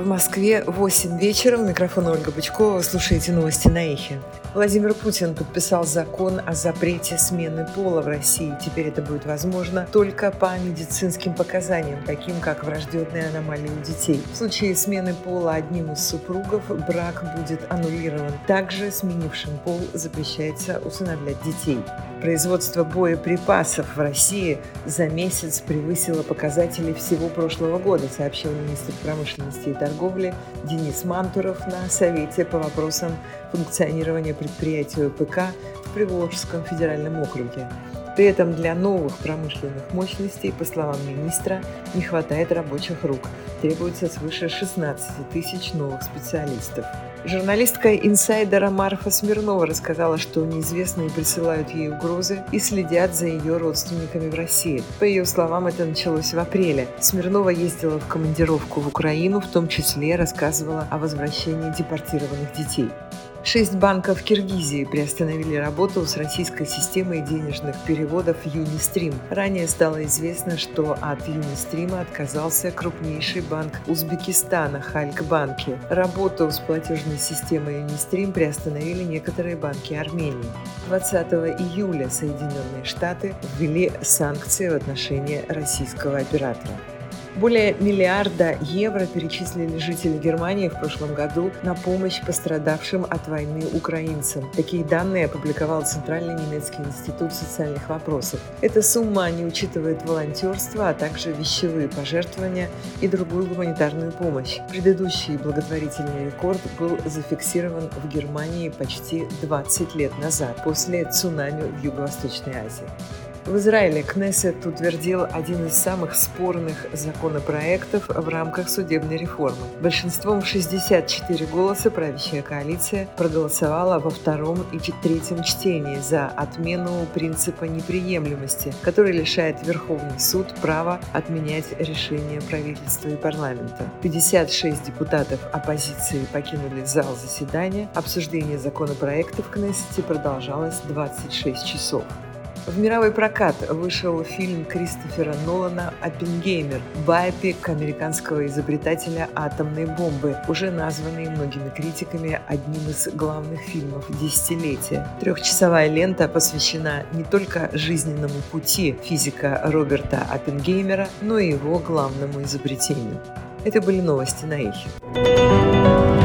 В Москве 8 вечера. У микрофона Ольга Бычкова. Вы слушаете новости на Эхе. Владимир Путин подписал закон о запрете смены пола в России. Теперь это будет возможно только по медицинским показаниям, таким как врожденные аномалии у детей. В случае смены пола одним из супругов брак будет аннулирован. Также сменившим пол запрещается усыновлять детей. Производство боеприпасов в России за месяц превысило показатели всего прошлого года, сообщил министр промышленности и торговли Денис Мантуров на Совете по вопросам функционирования предприятия ОПК в Приволжском федеральном округе. При этом для новых промышленных мощностей, по словам министра, не хватает рабочих рук. Требуется свыше 16 тысяч новых специалистов. Журналистка «Инсайдера» Марфа Смирнова рассказала, что неизвестные присылают ей угрозы и следят за ее родственниками в России. По ее словам, это началось в апреле. Смирнова ездила в командировку в Украину, в том числе рассказывала о возвращении депортированных детей. 6 банков Киргизии приостановили работу с российской системой денежных переводов Юнистрим. Ранее стало известно, что от Юнистрима отказался крупнейший банк Узбекистана Хальк-банки. Работу с платежной системой Юнистрим приостановили некоторые банки Армении. 20 июля Соединенные Штаты ввели санкции в отношении российского оператора. Более миллиарда евро перечислили жители Германии в прошлом году на помощь пострадавшим от войны украинцам. Такие данные опубликовал Центральный немецкий институт социальных вопросов. Эта сумма не учитывает волонтерство, а также вещевые пожертвования и другую гуманитарную помощь. Предыдущий благотворительный рекорд был зафиксирован в Германии почти 20 лет назад, после цунами в Юго-Восточной Азии. В Израиле Кнессет утвердил один из самых спорных законопроектов в рамках судебной реформы. Большинством в 64 голоса правящая коалиция проголосовала во втором и третьем чтении за отмену принципа неприемлемости, который лишает Верховный суд права отменять решения правительства и парламента. 56 депутатов оппозиции покинули зал заседания. Обсуждение законопроекта в Кнессете продолжалось 26 часов. В мировой прокат вышел фильм Кристофера Нолана «Оппенгеймер», байопик американского изобретателя атомной бомбы, уже названный многими критиками одним из главных фильмов десятилетия. Трехчасовая лента посвящена не только жизненному пути физика Роберта Оппенгеймера, но и его главному изобретению. Это были новости на Эхе.